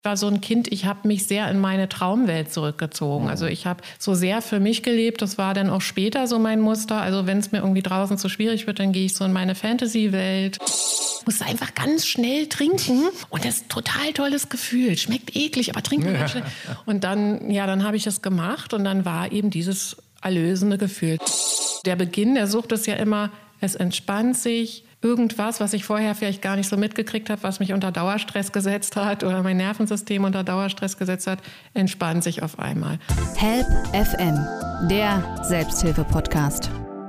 War so ein Kind, ich habe mich sehr in meine Traumwelt zurückgezogen. Also ich habe so sehr für mich gelebt. Das war dann auch später so mein Muster. Also wenn es mir irgendwie draußen zu schwierig wird, dann gehe ich so in meine Fantasy-Welt. Musste einfach ganz schnell trinken und das ist ein total tolles Gefühl. Schmeckt eklig, aber trinken ganz schnell. Und dann habe ich das gemacht und dann war eben dieses erlösende Gefühl. Der Beginn der Sucht ist ja immer, es entspannt sich. Irgendwas, was ich vorher vielleicht gar nicht so mitgekriegt habe, was mich unter Dauerstress gesetzt hat oder mein Nervensystem unter Dauerstress gesetzt hat, entspannt sich auf einmal. Help FM, der Selbsthilfe-Podcast.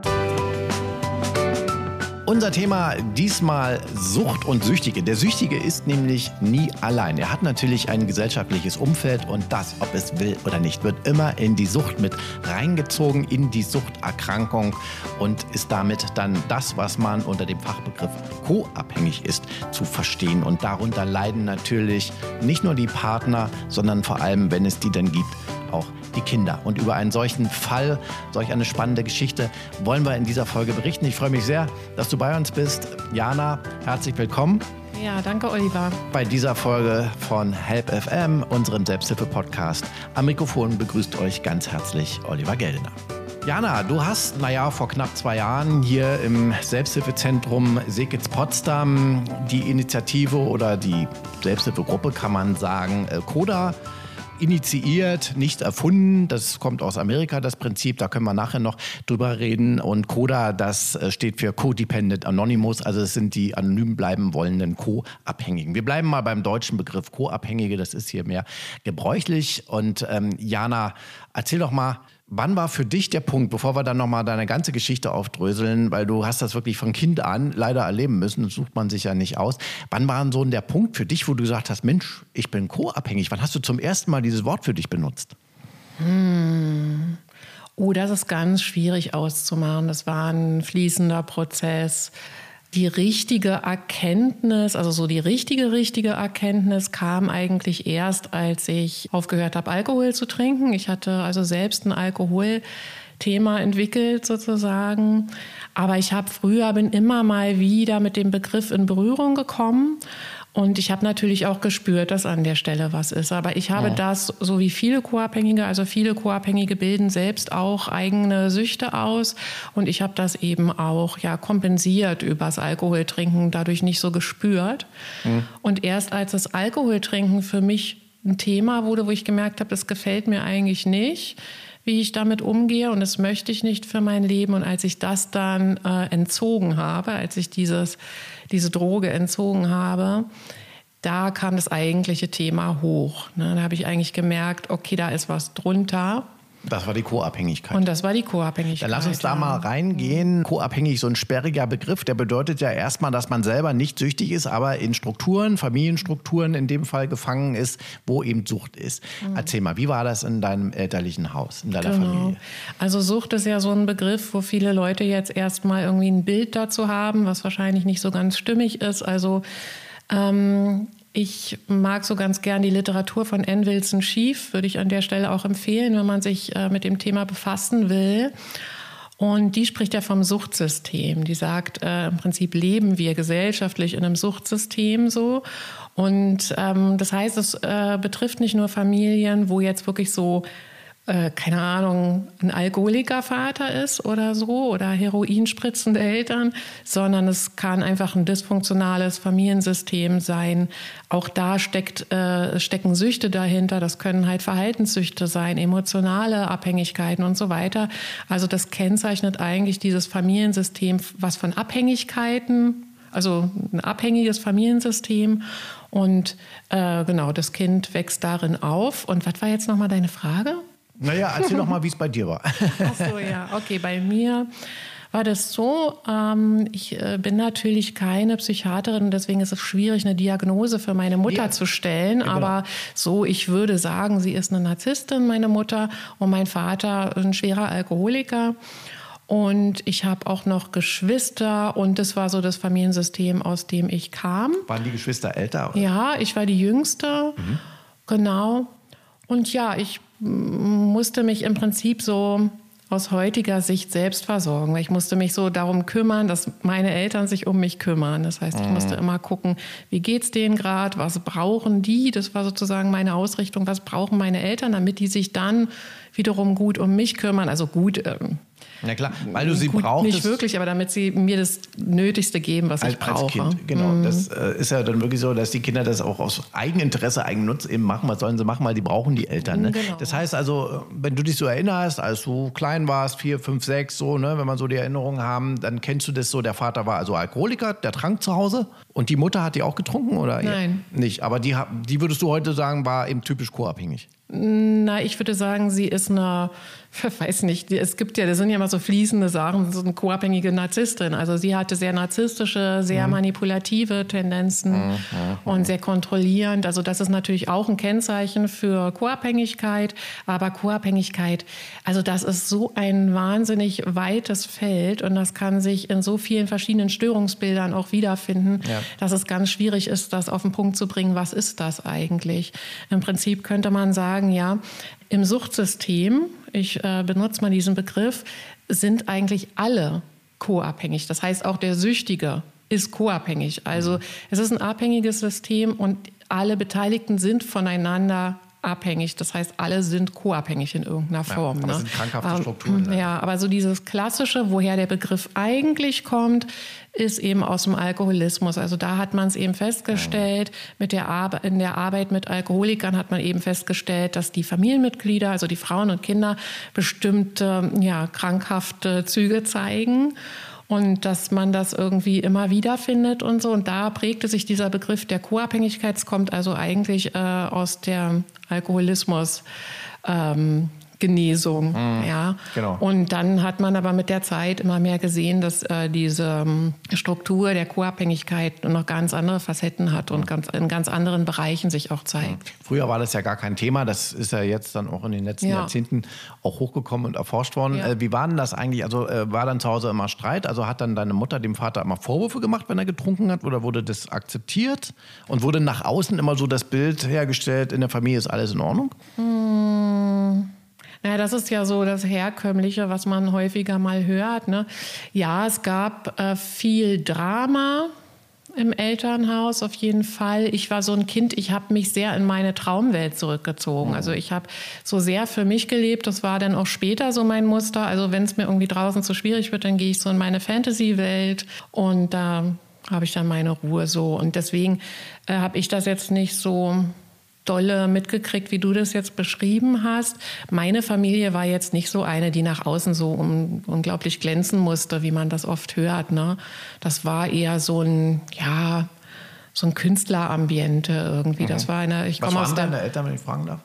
Unser Thema diesmal Sucht und Süchtige. Der Süchtige ist nämlich nie allein. Er hat natürlich ein gesellschaftliches Umfeld und das, ob es will oder nicht, wird immer in die Sucht mit reingezogen, in die Suchterkrankung und ist damit dann das, was man unter dem Fachbegriff co-abhängig ist, zu verstehen. Und darunter leiden natürlich nicht nur die Partner, sondern vor allem, wenn es die dann gibt, auch die Kinder. Und über einen solchen Fall, solch eine spannende Geschichte wollen wir in dieser Folge berichten. Ich freue mich sehr, dass du bei uns bist. Jana, herzlich willkommen. Ja, danke Oliver. Bei dieser Folge von Help FM, unserem Selbsthilfe-Podcast. Am Mikrofon begrüßt euch ganz herzlich Oliver Geldner. Jana, du hast, vor knapp 2 Jahren hier im Selbsthilfezentrum Seekitz-Potsdam die Initiative oder die Selbsthilfegruppe, kann man sagen, CODA initiiert, nicht erfunden. Das kommt aus Amerika, das Prinzip. Da können wir nachher noch drüber reden. Und CODA, das steht für Codependent Anonymous. Also es sind die anonym bleiben wollenden Co-Abhängigen. Wir bleiben mal beim deutschen Begriff Co-Abhängige. Das ist hier mehr gebräuchlich. Und Jana, erzähl doch mal, wann war für dich der Punkt, bevor wir dann nochmal deine ganze Geschichte aufdröseln, weil du hast das wirklich von Kind an leider erleben müssen, das sucht man sich ja nicht aus. Wann war so der Punkt für dich, wo du gesagt hast, Mensch, ich bin co-abhängig? Wann hast du zum ersten Mal dieses Wort für dich benutzt? Oh, das ist ganz schwierig auszumachen. Das war ein fließender Prozess. Die richtige Erkenntnis, also so die richtige Erkenntnis kam eigentlich erst, als ich aufgehört habe, Alkohol zu trinken. Ich hatte also selbst ein Alkoholthema entwickelt sozusagen. Aber ich bin immer mal wieder mit dem Begriff in Berührung gekommen. Und ich habe natürlich auch gespürt, dass an der Stelle was ist. Aber ich habe das, so wie viele Co-Abhängige, also viele Co-Abhängige bilden selbst auch eigene Süchte aus. Und ich habe das eben auch kompensiert übers Alkoholtrinken, dadurch nicht so gespürt. Und erst als das Alkoholtrinken für mich ein Thema wurde, wo ich gemerkt habe, das gefällt mir eigentlich nicht, wie ich damit umgehe und das möchte ich nicht für mein Leben. Und als ich das dann entzogen habe, als ich diese Droge entzogen habe, da kam das eigentliche Thema hoch. Da habe ich eigentlich gemerkt, okay, da ist was drunter. Das war die Co-Abhängigkeit. Und das war die Co-Abhängigkeit. Dann lass uns da mal reingehen. Co-abhängig, so ein sperriger Begriff, der bedeutet ja erstmal, dass man selber nicht süchtig ist, aber in Strukturen, Familienstrukturen in dem Fall gefangen ist, wo eben Sucht ist. Erzähl mal, wie war das in deinem elterlichen Haus, in deiner Familie? Also Sucht ist ja so ein Begriff, wo viele Leute jetzt erstmal irgendwie ein Bild dazu haben, was wahrscheinlich nicht so ganz stimmig ist. Also ich mag so ganz gern die Literatur von Ann Wilson Schief, würde ich an der Stelle auch empfehlen, wenn man sich mit dem Thema befassen will. Und die spricht ja vom Suchtsystem. Die sagt, im Prinzip leben wir gesellschaftlich in einem Suchtsystem so. Und das heißt, es betrifft nicht nur Familien, wo jetzt wirklich so keine Ahnung, ein Alkoholikervater ist oder so oder heroinspritzende Eltern, sondern es kann einfach ein dysfunktionales Familiensystem sein. Auch da stecken Süchte dahinter. Das können halt Verhaltenssüchte sein, emotionale Abhängigkeiten und so weiter. Also das kennzeichnet eigentlich dieses Familiensystem, was von Abhängigkeiten, also ein abhängiges Familiensystem. Und das Kind wächst darin auf. Und was war jetzt nochmal deine Frage? Naja, erzähl doch mal, wie es bei dir war. Ach so, ja. Okay, bei mir war das so, ich bin natürlich keine Psychiaterin, deswegen ist es schwierig, eine Diagnose für meine Mutter zu stellen. Ja, genau. Aber so, ich würde sagen, sie ist eine Narzisstin, meine Mutter, und mein Vater ein schwerer Alkoholiker. Und ich habe auch noch Geschwister und das war so das Familiensystem, aus dem ich kam. Waren die Geschwister älter? Oder? Ja, ich war die Jüngste, genau. Und ja, ich musste mich im Prinzip so aus heutiger Sicht selbst versorgen, weil ich musste mich so darum kümmern, dass meine Eltern sich um mich kümmern. Das heißt, ich musste immer gucken, wie geht's denen gerade, was brauchen die? Das war sozusagen meine Ausrichtung, was brauchen meine Eltern, damit die sich dann wiederum gut um mich kümmern. Also gut, na klar, weil du sie gut, brauchtest. nicht wirklich, aber damit sie mir das Nötigste geben, was ich brauche. Als Kind, genau. Das ist ja dann wirklich so, dass die Kinder das auch aus Eigeninteresse, Eigennutz eben machen. Was sollen sie machen, weil die brauchen die Eltern. Ne? Genau. Das heißt also, wenn du dich so erinnerst, als du klein warst, 4, 5, 6, so, ne, wenn man so die Erinnerungen haben, dann kennst du das so, der Vater war also Alkoholiker, der trank zu Hause und die Mutter hat die auch getrunken, oder? Nein. Nicht, aber die würdest du heute sagen, war eben typisch co-abhängig. Na, ich würde sagen, sie ist eine, weiß nicht, das sind ja immer so fließende Sachen, so eine co-abhängige Narzisstin. Also sie hatte sehr narzisstische, sehr manipulative Tendenzen und sehr kontrollierend. Also das ist natürlich auch ein Kennzeichen für Co-Abhängigkeit. Aber Co-Abhängigkeit, also das ist so ein wahnsinnig weites Feld und das kann sich in so vielen verschiedenen Störungsbildern auch wiederfinden, dass es ganz schwierig ist, das auf den Punkt zu bringen, was ist das eigentlich? Im Prinzip könnte man sagen, ja, im Suchtsystem, ich benutze mal diesen Begriff, sind eigentlich alle co-abhängig. Das heißt, auch der Süchtige ist co-abhängig. Also es ist ein abhängiges System und alle Beteiligten sind voneinander abhängig. Das heißt, alle sind co-abhängig in irgendeiner Form. Ja, das sind krankhafte Strukturen. Ne? Ja, aber so dieses Klassische, woher der Begriff eigentlich kommt, ist eben aus dem Alkoholismus. Also da hat man es eben festgestellt, in der Arbeit mit Alkoholikern hat man eben festgestellt, dass die Familienmitglieder, also die Frauen und Kinder, bestimmte krankhafte Züge zeigen. Und dass man das irgendwie immer wieder findet und so. Und da prägte sich dieser Begriff der Co-Abhängigkeit. Es kommt also eigentlich aus der Alkoholismus. Genesung, ja. Genau. Und dann hat man aber mit der Zeit immer mehr gesehen, dass diese Struktur der Co-Abhängigkeit noch ganz andere Facetten hat und in ganz anderen Bereichen sich auch zeigt. Früher war das ja gar kein Thema, das ist ja jetzt dann auch in den letzten Jahrzehnten auch hochgekommen und erforscht worden. Ja. Wie war denn das eigentlich? Also war dann zu Hause immer Streit? Also hat dann deine Mutter dem Vater immer Vorwürfe gemacht, wenn er getrunken hat? Oder wurde das akzeptiert? Und wurde nach außen immer so das Bild hergestellt, in der Familie ist alles in Ordnung? Ja, das ist ja so das Herkömmliche, was man häufiger mal hört. Ne? Ja, es gab viel Drama im Elternhaus auf jeden Fall. Ich war so ein Kind, ich habe mich sehr in meine Traumwelt zurückgezogen. Also ich habe so sehr für mich gelebt. Das war dann auch später so mein Muster. Also wenn es mir irgendwie draußen zu schwierig wird, dann gehe ich so in meine Fantasy-Welt und da habe ich dann meine Ruhe so. Und deswegen habe ich das jetzt nicht so dolle mitgekriegt, wie du das jetzt beschrieben hast. Meine Familie war jetzt nicht so eine, die nach außen so unglaublich glänzen musste, wie man das oft hört. Ne? Das war eher so ein Künstlerambiente irgendwie. Das war eine. Was waren deine Eltern, wenn ich fragen darf?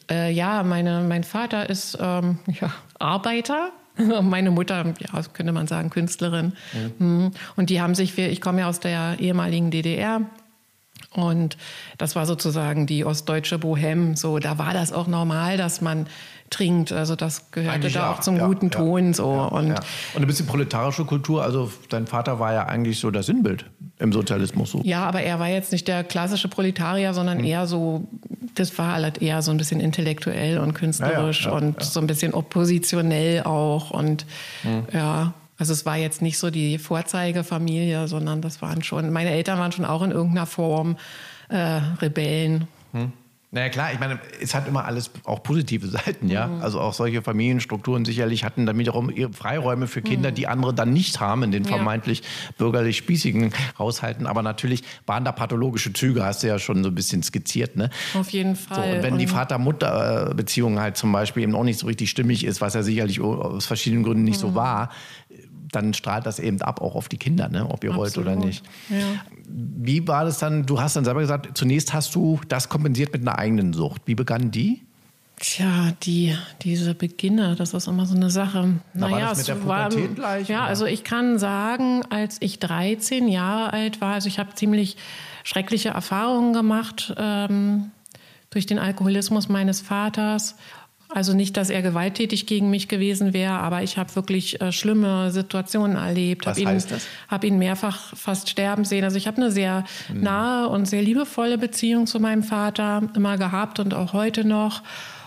Mein Vater ist Arbeiter. Meine Mutter, könnte man sagen, Künstlerin. Und die haben sich, ich komme ja aus der ehemaligen DDR. Und das war sozusagen die ostdeutsche Bohème. So, da war das auch normal, dass man trinkt. Also das gehörte eigentlich da auch zum guten Ton. So. Und ein bisschen proletarische Kultur. Also dein Vater war ja eigentlich so das Sinnbild im Sozialismus. So. Ja, aber er war jetzt nicht der klassische Proletarier, sondern eher so, das war halt eher so ein bisschen intellektuell und künstlerisch und so ein bisschen oppositionell auch. Und also es war jetzt nicht so die Vorzeigefamilie, sondern das waren schon, meine Eltern waren schon auch in irgendeiner Form Rebellen. Naja klar, ich meine, es hat immer alles auch positive Seiten, ja. Also auch solche Familienstrukturen sicherlich hatten damit auch ihre Freiräume für Kinder, die andere dann nicht haben in den vermeintlich bürgerlich spießigen Haushalten. Aber natürlich waren da pathologische Züge, hast du ja schon so ein bisschen skizziert, ne? Auf jeden Fall. So, und wenn die Vater-Mutter-Beziehung halt zum Beispiel eben auch nicht so richtig stimmig ist, was ja sicherlich aus verschiedenen Gründen nicht so war, dann strahlt das eben ab, auch auf die Kinder, ne? Ob ihr wollt oder nicht. Ja. Wie war das dann? Du hast dann selber gesagt, zunächst hast du das kompensiert mit einer eigenen Sucht. Wie begann die? Tja, diese Beginne, das ist immer so eine Sache. War das mit der Pubertät gleich? Ja, also ich kann sagen, als ich 13 Jahre alt war, also ich habe ziemlich schreckliche Erfahrungen gemacht durch den Alkoholismus meines Vaters. Also nicht, dass er gewalttätig gegen mich gewesen wäre, aber ich habe wirklich schlimme Situationen erlebt. Was heißt das? Habe ihn mehrfach fast sterben sehen. Also ich habe eine sehr nahe und sehr liebevolle Beziehung zu meinem Vater immer gehabt und auch heute noch.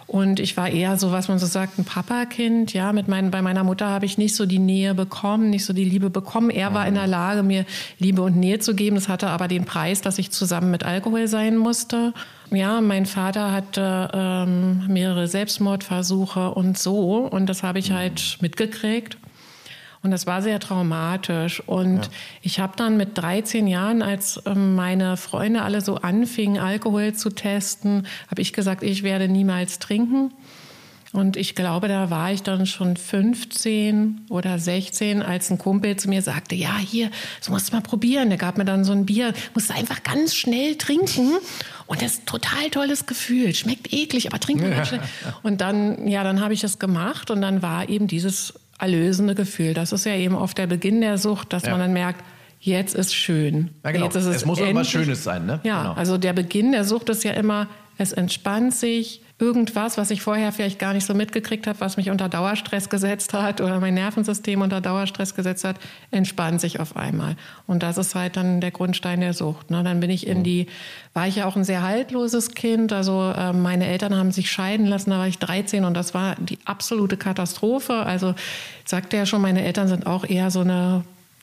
Und ich war eher so, was man so sagt, ein Papakind. Ja, bei meiner Mutter habe ich nicht so die Nähe bekommen, nicht so die Liebe bekommen. Er war in der Lage, mir Liebe und Nähe zu geben. Das hatte aber den Preis, dass ich zusammen mit Alkohol sein musste. Ja, mein Vater hatte mehrere Selbstmordversuche und so. Und das habe ich halt mitgekriegt. Und das war sehr traumatisch. Und ich habe dann mit 13 Jahren, als meine Freunde alle so anfingen, Alkohol zu testen, habe ich gesagt, ich werde niemals trinken. Und ich glaube, da war ich dann schon 15 oder 16, als ein Kumpel zu mir sagte, ja, hier, das musst du mal probieren. Der gab mir dann so ein Bier, musst du einfach ganz schnell trinken. Und das ist ein total tolles Gefühl. Schmeckt eklig, aber trink mal schnell. Und dann habe ich das gemacht und dann war eben dieses erlösende Gefühl. Das ist ja eben oft der Beginn der Sucht, dass man dann merkt, jetzt ist schön. Ja, genau. Jetzt ist es muss immer was Schönes sein, ne? Ja, genau. Also der Beginn der Sucht ist ja immer, es entspannt sich, irgendwas, was ich vorher vielleicht gar nicht so mitgekriegt habe, was mich unter Dauerstress gesetzt hat oder mein Nervensystem unter Dauerstress gesetzt hat, entspannt sich auf einmal. Und das ist halt dann der Grundstein der Sucht. Ne? Dann bin ich war ich ja auch ein sehr haltloses Kind. Also meine Eltern haben sich scheiden lassen, da war ich 13 und das war die absolute Katastrophe. Also ich sagte ja schon, meine Eltern sind auch eher so eine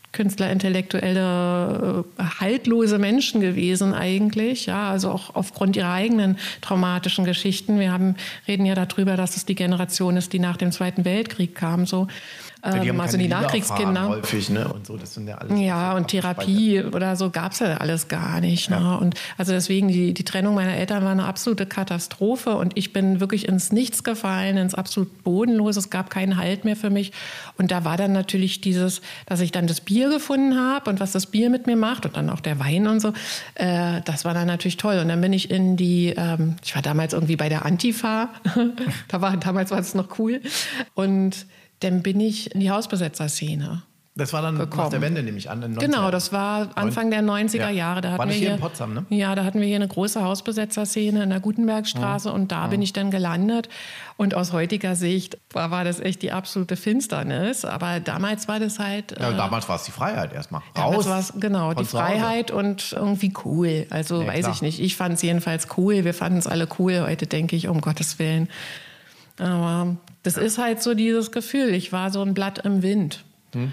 künstlerintellektuelle, haltlose Menschen gewesen eigentlich, ja, also auch aufgrund ihrer eigenen traumatischen Geschichten. Wir reden ja darüber, dass es die Generation ist, die nach dem Zweiten Weltkrieg kam, so. Also die Nachkriegskinder. Häufig, ne? Und so, das sind ja alles. Ja, und Therapie oder so gab es ja alles gar nicht. Ne? Ja. Und also deswegen, die Trennung meiner Eltern war eine absolute Katastrophe und ich bin wirklich ins Nichts gefallen, ins absolut Bodenlose. Es gab keinen Halt mehr für mich. Und da war dann natürlich dass ich dann das Bier gefunden habe und was das Bier mit mir macht und dann auch der Wein und so. Das war dann natürlich toll. Und dann bin ich ich war damals irgendwie bei der Antifa. Damals war es noch cool. Und dann bin ich in die Hausbesetzerszene. Das war dann nach der Wende, nehme ich an. Genau, das war Anfang der 90er Jahre. Da war das hier in Potsdam, ne? Ja, da hatten wir hier eine große Hausbesetzerszene in der Gutenbergstraße und da bin ich dann gelandet. Und aus heutiger Sicht war das echt die absolute Finsternis. Aber damals war das halt... Ja, damals war es die Freiheit erstmal. Raus. Genau, die Freiheit und irgendwie cool. Also weiß ich nicht. Ich fand es jedenfalls cool. Wir fanden es alle cool. Heute denke ich, um Gottes Willen. Aber das ist halt so dieses Gefühl. Ich war so ein Blatt im Wind.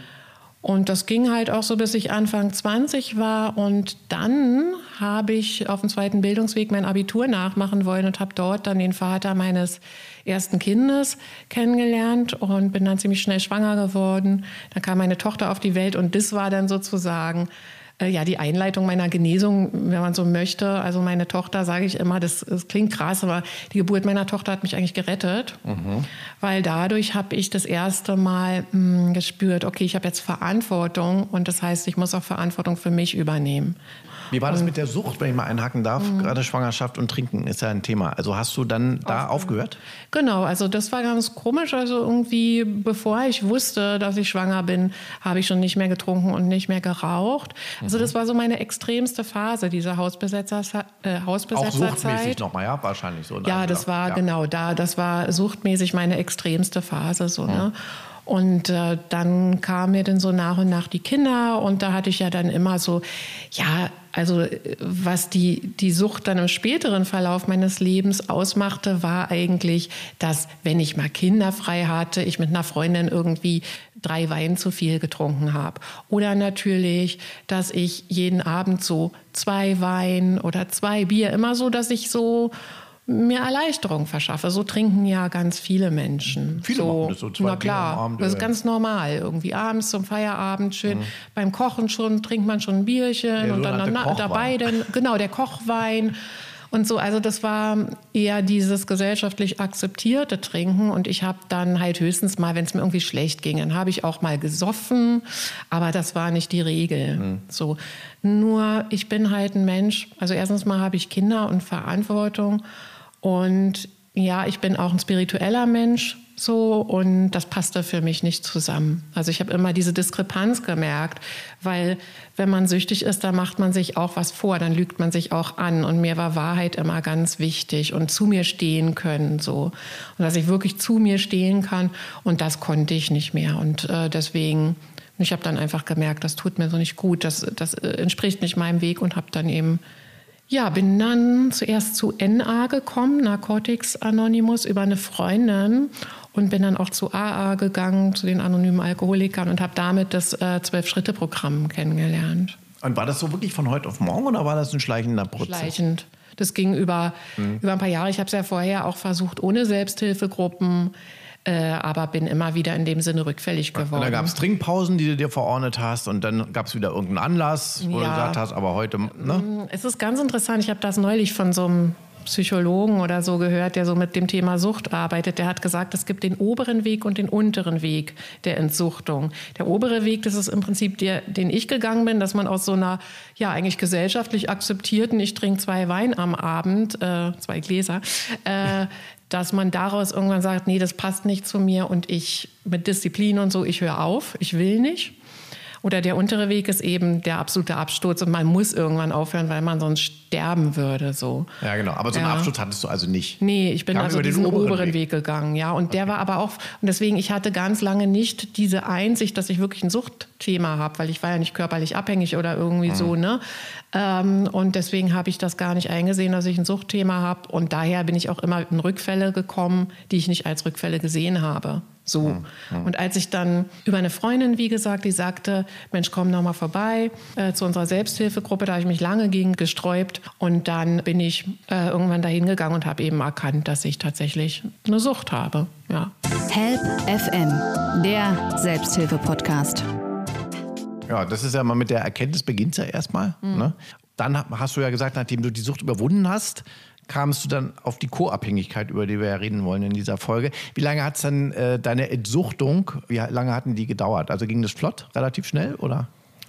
Und das ging halt auch so, bis ich Anfang 20 war. Und dann habe ich auf dem zweiten Bildungsweg mein Abitur nachmachen wollen und habe dort dann den Vater meines ersten Kindes kennengelernt und bin dann ziemlich schnell schwanger geworden. Dann kam meine Tochter auf die Welt und das war dann sozusagen die Einleitung meiner Genesung, wenn man so möchte. Also meine Tochter, sage ich immer, das klingt krass, aber die Geburt meiner Tochter hat mich eigentlich gerettet, weil dadurch habe ich das erste Mal gespürt, okay, ich habe jetzt Verantwortung und das heißt, ich muss auch Verantwortung für mich übernehmen. Wie war das mit der Sucht, wenn ich mal einhaken darf? Gerade Schwangerschaft und Trinken ist ja ein Thema. Also hast du dann da aufgehört? Genau, also das war ganz komisch. Also irgendwie, bevor ich wusste, dass ich schwanger bin, habe ich schon nicht mehr getrunken und nicht mehr geraucht. Also das war so meine extremste Phase, diese Hausbesetzerzeit. Auch suchtmäßig nochmal, ja? Wahrscheinlich so. Ja, das war genau da. Das war suchtmäßig meine extremste Phase. So, ne? Und dann kamen mir dann so nach und nach die Kinder und da hatte ich ja dann immer so, ja, also was die Sucht dann im späteren Verlauf meines Lebens ausmachte, war eigentlich, dass, wenn ich mal kinderfrei hatte, ich mit einer Freundin irgendwie 3 Wein zu viel getrunken habe. Oder natürlich, dass ich jeden Abend so 2 Wein oder 2 Bier, immer so, dass ich so mir Erleichterung verschaffe. So trinken ja ganz viele Menschen. Viele machen das so 2 na klar, Bier am Abend. Das ist ganz normal. Irgendwie abends zum Feierabend schön. Beim Kochen trinkt man schon ein Bierchen und dann dabei der Kochwein und so. Also das war eher dieses gesellschaftlich akzeptierte Trinken und ich habe dann halt höchstens mal, wenn es mir irgendwie schlecht ging, dann habe ich auch mal gesoffen, aber das war nicht die Regel. So. Nur ich bin halt ein Mensch, also erstens mal habe ich Kinder und Verantwortung. Und ja, ich bin auch ein spiritueller Mensch so und das passte für mich nicht zusammen. Also ich habe immer diese Diskrepanz gemerkt, weil wenn man süchtig ist, dann macht man sich auch was vor, dann lügt man sich auch an und mir war Wahrheit immer ganz wichtig und zu mir stehen können so und dass ich wirklich zu mir stehen kann und das konnte ich nicht mehr und deswegen, ich habe dann einfach gemerkt, das tut mir so nicht gut, das entspricht nicht meinem Weg und habe dann eben Ja, bin dann zuerst zu NA gekommen, Narcotics Anonymous, über eine Freundin und bin dann auch zu AA gegangen, zu den anonymen Alkoholikern und habe damit das 12-Schritte-Programm kennengelernt. Und war das so wirklich von heute auf morgen oder war das ein schleichender Prozess? Schleichend. Das ging über ein paar Jahre. Ich habe es ja vorher auch versucht ohne Selbsthilfegruppen, aber bin immer wieder in dem Sinne rückfällig geworden. Und da gab es Trinkpausen, die du dir verordnet hast und dann gab es wieder irgendeinen Anlass, wo du gesagt hast, aber heute... Ne? Es ist ganz interessant, ich habe das neulich von so einem Psychologen oder so gehört, der so mit dem Thema Sucht arbeitet. Der hat gesagt, es gibt den oberen Weg und den unteren Weg der Entsuchtung. Der obere Weg, das ist im Prinzip der, den ich gegangen bin, dass man aus so einer, ja eigentlich gesellschaftlich akzeptierten, ich trinke 2 Wein am Abend, 2 Gläser, dass man daraus irgendwann sagt, nee, das passt nicht zu mir und ich mit Disziplin und so, ich höre auf, ich will nicht. Oder der untere Weg ist eben der absolute Absturz und man muss irgendwann aufhören, weil man sonst sterben würde. So. Ja, genau. Aber so einen Absturz hattest du also nicht? Nee, ich bin also diesen oberen Weg gegangen. Ja. Und der war aber auch, und deswegen, ich hatte ganz lange nicht diese Einsicht, dass ich wirklich ein Suchtthema habe, weil ich war ja nicht körperlich abhängig oder irgendwie so. Ne? Und deswegen habe ich das gar nicht eingesehen, dass ich ein Suchtthema habe. Und daher bin ich auch immer in Rückfälle gekommen, die ich nicht als Rückfälle gesehen habe. So. Und als ich dann über eine Freundin, wie gesagt, die sagte, Mensch, komm noch mal vorbei zu unserer Selbsthilfegruppe, da habe ich mich lange gegen gesträubt. Und dann bin ich irgendwann dahin gegangen und habe eben erkannt, dass ich tatsächlich eine Sucht habe. Ja. Help FM, der Selbsthilfe-Podcast. Ja, das ist ja mal mit der Erkenntnis beginnt ja erstmal. Ne? Dann hast du ja gesagt, nachdem du die Sucht überwunden hast, kamst du dann auf die Co-Abhängigkeit, über die wir ja reden wollen in dieser Folge. Wie lange hat es dann deine Entsuchtung, wie lange hatten die gedauert? Also ging das flott, relativ schnell, oder?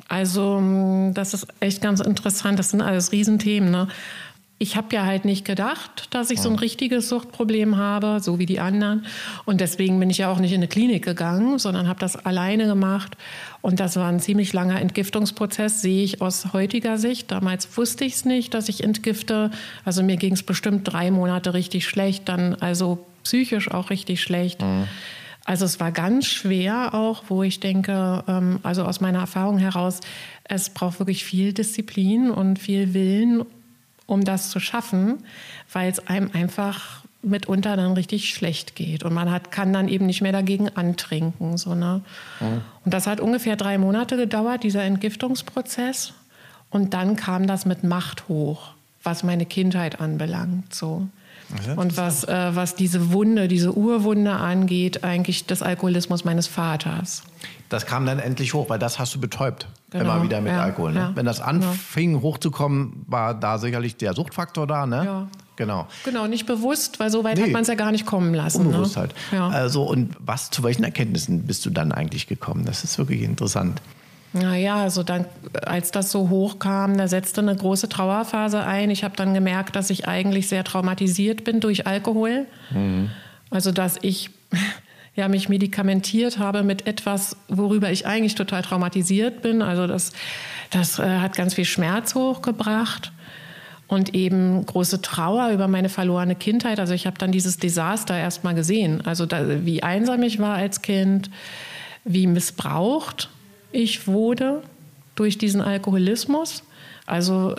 Also das ist echt ganz interessant. Das sind alles Riesenthemen, ne? Ich habe ja halt nicht gedacht, dass ich so ein richtiges Suchtproblem habe, so wie die anderen. Und deswegen bin ich ja auch nicht in eine Klinik gegangen, sondern habe das alleine gemacht. Und das war ein ziemlich langer Entgiftungsprozess, sehe ich aus heutiger Sicht. Damals wusste ich es nicht, dass ich entgifte. Also mir ging es bestimmt 3 Monate richtig schlecht, dann also psychisch auch richtig schlecht. Also es war ganz schwer auch, wo ich denke, also aus meiner Erfahrung heraus, es braucht wirklich viel Disziplin und viel Willen, um das zu schaffen, weil es einem einfach mitunter dann richtig schlecht geht. Und man kann dann eben nicht mehr dagegen antrinken. So, ne? Und das hat ungefähr 3 Monate gedauert, dieser Entgiftungsprozess. Und dann kam das mit Macht hoch, was meine Kindheit anbelangt. So. Und was diese Wunde, diese Urwunde angeht, eigentlich des Alkoholismus meines Vaters. Das kam dann endlich hoch, weil das hast du betäubt. Genau, Immer wieder mit Alkohol. Ne? Ja, wenn das anfing hochzukommen, war da sicherlich der Suchtfaktor da. Ne? Ja. Genau, nicht bewusst, weil so weit hat man es ja gar nicht kommen lassen. Unbewusst halt. Ja. Also, und zu welchen Erkenntnissen bist du dann eigentlich gekommen? Das ist wirklich interessant. Naja, also dann, als das so hochkam, da setzte eine große Trauerphase ein. Ich habe dann gemerkt, dass ich eigentlich sehr traumatisiert bin durch Alkohol. Also dass ich mich medikamentiert habe mit etwas, worüber ich eigentlich total traumatisiert bin. Also das hat ganz viel Schmerz hochgebracht und eben große Trauer über meine verlorene Kindheit. Also ich habe dann dieses Desaster erst mal gesehen. Also wie einsam ich war als Kind, wie missbraucht ich wurde durch diesen Alkoholismus. Also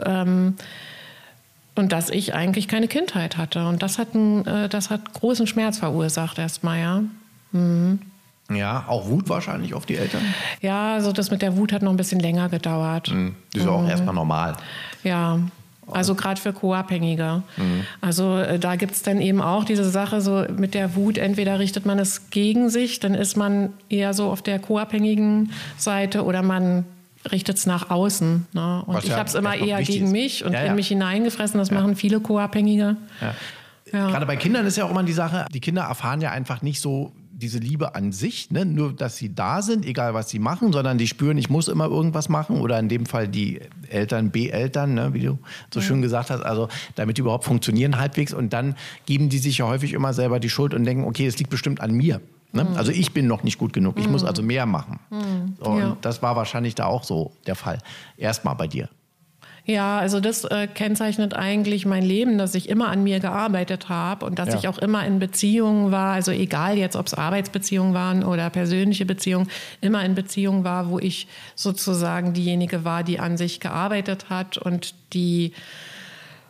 und dass ich eigentlich keine Kindheit hatte. Und das hat großen Schmerz verursacht erstmal, ja. Ja, auch Wut wahrscheinlich auf die Eltern? Ja, also das mit der Wut hat noch ein bisschen länger gedauert. Das ist ja auch erstmal normal. Ja, also gerade für Co-Abhängige. Also da gibt es dann eben auch diese Sache so mit der Wut, entweder richtet man es gegen sich, dann ist man eher so auf der Co-Abhängigen Seite oder man richtet es nach außen. Ne? Und ich habe es immer eher gegen mich und in mich hineingefressen. Das machen viele Co-Abhängige. Ja. Gerade bei Kindern ist ja auch immer die Sache, die Kinder erfahren ja einfach nicht so diese Liebe an sich, ne? Nur, dass sie da sind, egal was sie machen, sondern die spüren, ich muss immer irgendwas machen oder in dem Fall die Eltern, B-Eltern, ne? Wie du so schön gesagt hast, also damit die überhaupt funktionieren halbwegs und dann geben die sich ja häufig immer selber die Schuld und denken, okay, es liegt bestimmt an mir. Ne? Also ich bin noch nicht gut genug, ich muss also mehr machen. Und das war wahrscheinlich da auch so der Fall. Erstmal bei dir. Ja, also das kennzeichnet eigentlich mein Leben, dass ich immer an mir gearbeitet habe und dass ich auch immer in Beziehungen war, also egal jetzt, ob es Arbeitsbeziehungen waren oder persönliche Beziehungen, immer in Beziehungen war, wo ich sozusagen diejenige war, die an sich gearbeitet hat und die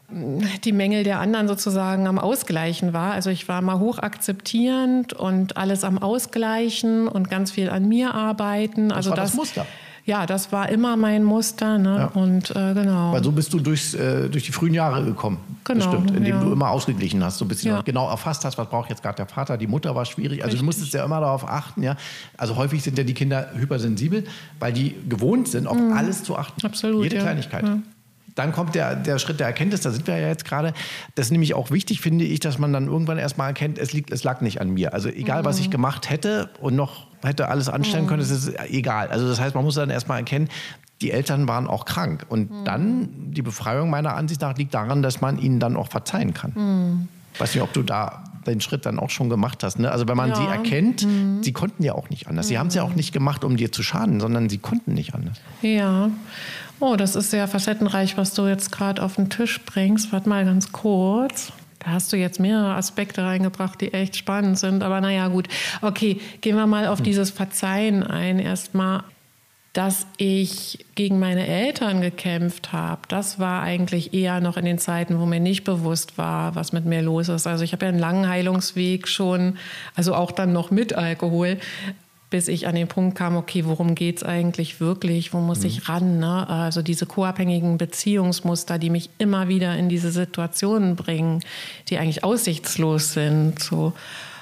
die Mängel der anderen sozusagen am Ausgleichen war. Also ich war mal hoch akzeptierend und alles am Ausgleichen und ganz viel an mir arbeiten. Also das Muster. Ja, das war immer mein Muster. Ne? Ja. Und genau. Weil so bist du durch die frühen Jahre gekommen, bestimmt, indem du immer ausgeglichen hast, so ein bisschen genau erfasst hast, was braucht jetzt gerade der Vater, die Mutter war schwierig. Also du musstest ja immer darauf achten. Ja? Also häufig sind ja die Kinder hypersensibel, weil die gewohnt sind, auf alles zu achten. Absolut. Jede Kleinigkeit. Ja. Dann kommt der Schritt der Erkenntnis, da sind wir ja jetzt gerade. Das ist nämlich auch wichtig, finde ich, dass man dann irgendwann erstmal erkennt, es lag nicht an mir. Also egal, was ich gemacht hätte und noch hätte alles anstellen können, es ist egal. Also das heißt, man muss dann erstmal erkennen, die Eltern waren auch krank. Und dann, die Befreiung meiner Ansicht nach liegt daran, dass man ihnen dann auch verzeihen kann. Ich weiß nicht, ob du da den Schritt dann auch schon gemacht hast. Ne? Also wenn man sie erkennt, sie konnten ja auch nicht anders. Sie haben es ja auch nicht gemacht, um dir zu schaden, sondern sie konnten nicht anders. Ja. Oh, das ist sehr facettenreich, was du jetzt gerade auf den Tisch bringst. Warte mal ganz kurz. Da hast du jetzt mehrere Aspekte reingebracht, die echt spannend sind. Aber naja, gut. Okay, gehen wir mal auf dieses Verzeihen ein. Erstmal, dass ich gegen meine Eltern gekämpft habe, das war eigentlich eher noch in den Zeiten, wo mir nicht bewusst war, was mit mir los ist. Also ich habe ja einen langen Heilungsweg schon, also auch dann noch mit Alkohol, bis ich an den Punkt kam, okay, worum geht's eigentlich wirklich? Wo muss ich ran? Ne? Also diese co-abhängigen Beziehungsmuster, die mich immer wieder in diese Situationen bringen, die eigentlich aussichtslos sind. So.